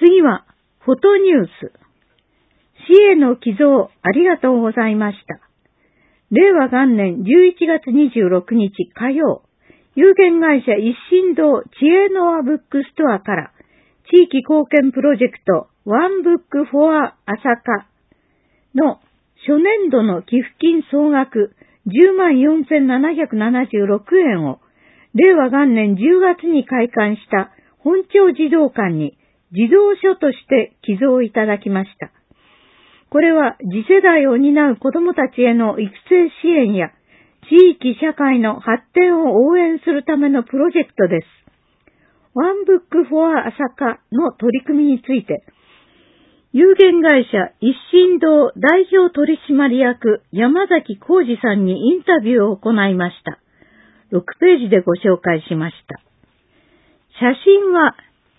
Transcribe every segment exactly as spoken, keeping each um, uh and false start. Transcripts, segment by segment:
次は、フォトニュース。市への寄贈ありがとうございました。令和元年じゅういちがつにじゅうろくにち火曜、有限会社一心堂知恵の輪ブックストアから地域貢献プロジェクトワンブックフォア朝霞の初年度の寄付金総額じゅうまんよんせんななひゃくななじゅうろくえんを令和元年じゅうがつに開館した本町児童館に児童書として寄贈いただきました。これは次世代を担う子どもたちへの育成支援や地域社会の発展を応援するためのプロジェクトです。ワンブックフォア朝霞の取り組みについて、有限会社一心堂代表取締役山崎浩二さんにインタビューを行いました。ろくページでご紹介しました。写真は、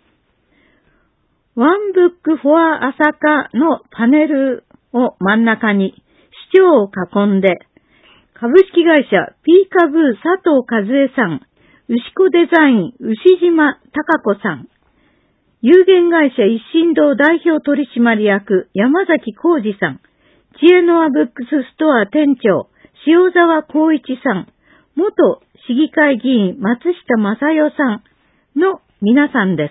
ワンブックフォア朝霞のパネルを真ん中に市長を囲んで、株式会社ピーカブー佐藤和恵さん、牛子デザイン牛島貴子さん、有限会社一心堂代表取締役山崎浩二さん、知恵の輪ブックスストア店長塩沢光一さん、元市議会議員松下正代さんの皆さんです。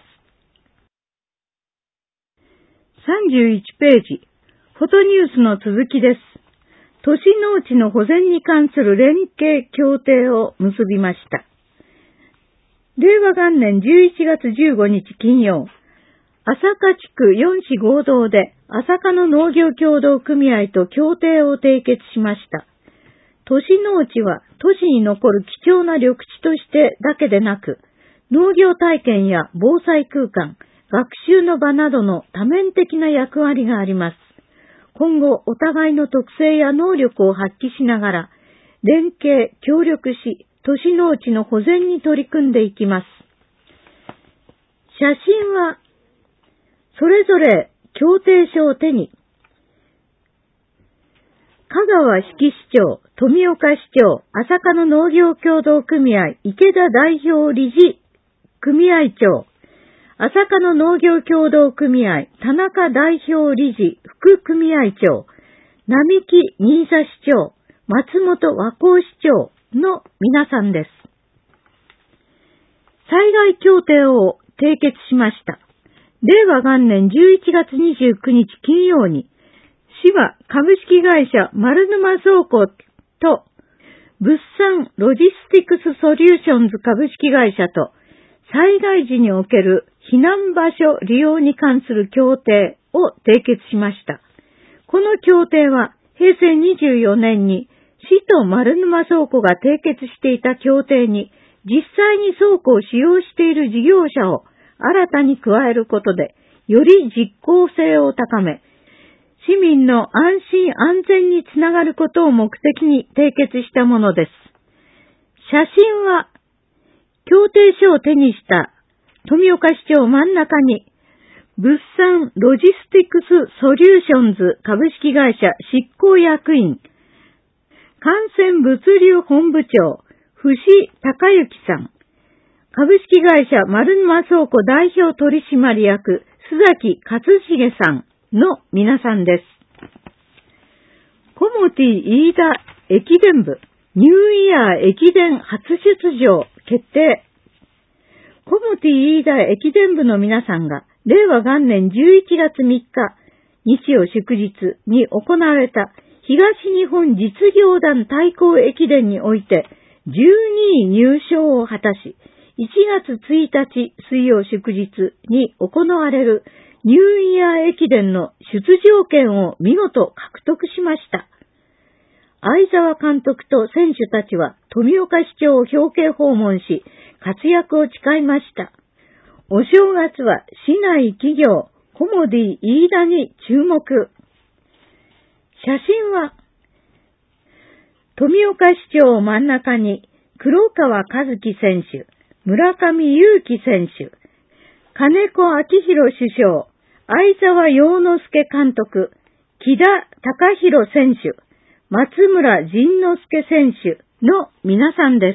さんじゅういちページ、フォトニュースの続きです。都市農地の保全に関する連携協定を結びました。令和元年じゅういちがつじゅうごにち金曜、朝霞地区よん市合同で朝霞の農業協同組合と協定を締結しました。都市農地は都市に残る貴重な緑地としてだけでなく、農業体験や防災空間、学習の場などの多面的な役割があります。今後、お互いの特性や能力を発揮しながら、連携、協力し、都市農地の保全に取り組んでいきます。写真は、それぞれ協定書を手に、香川市市長、富岡市長、朝霞の農業協同組合、池田代表理事組合長、朝霞の農業協同組合、田中代表理事、副組合長、並木新座市長、松本和光市長の皆さんです。災害協定を締結しました。令和元年じゅういちがつにじゅうくにち金曜に、市は株式会社丸沼倉庫と、物産ロジスティクスソリューションズ株式会社と、災害時における避難場所利用に関する協定を締結しました。この協定はへいせいにじゅうよねんに市と丸沼倉庫が締結していた協定に実際に倉庫を使用している事業者を新たに加えることでより実効性を高め、市民の安心安全につながることを目的に締結したものです。写真は協定書を手にした富岡市長真ん中に、物産ロジスティクスソリューションズ株式会社執行役員、感染物流本部長、伏隆之さん、株式会社丸沼倉庫代表取締役、須崎勝重さんの皆さんです。コモティ飯田駅伝部、ニューイヤー駅伝初出場決定。コモティ飯田駅伝部の皆さんが、令和元年じゅういちがつみっか、日曜祝日に行われた東日本実業団対抗駅伝において、じゅうにい入賞を果たし、いちがつついたち水曜祝日に行われるニューイヤー駅伝の出場権を見事獲得しました。相沢監督と選手たちは富岡市長を表敬訪問し、活躍を誓いました。お正月は市内企業コモディ飯田に注目。写真は富岡市長を真ん中に黒川和樹選手、村上裕樹選手、金子明宏首相、相沢陽之介監督、木田隆弘選手、松村仁之助選手の皆さんです。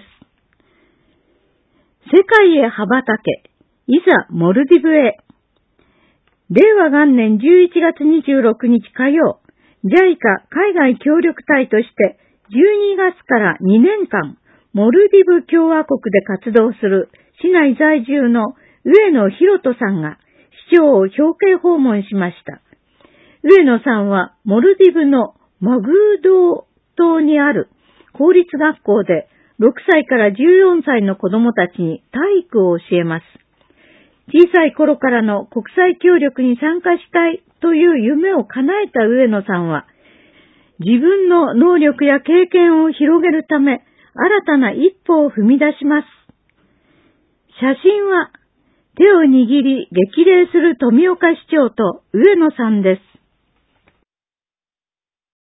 世界へ羽ばたけ、いざモルディブへ。 れいわ元年じゅういちがつにじゅうろくにち火曜、ジャイカ 海外協力隊としてじゅうにがつからにねんかん、モルディブ共和国で活動する市内在住の上野博人さんが市長を表敬訪問しました。上野さんはモルディブのマグードー島にある公立学校でろくさいからじゅうよんさいの子供たちに体育を教えます。小さい頃からの国際協力に参加したいという夢を叶えた上野さんは、自分の能力や経験を広げるため、新たな一歩を踏み出します。写真は手を握り激励する富岡市長と上野さんです。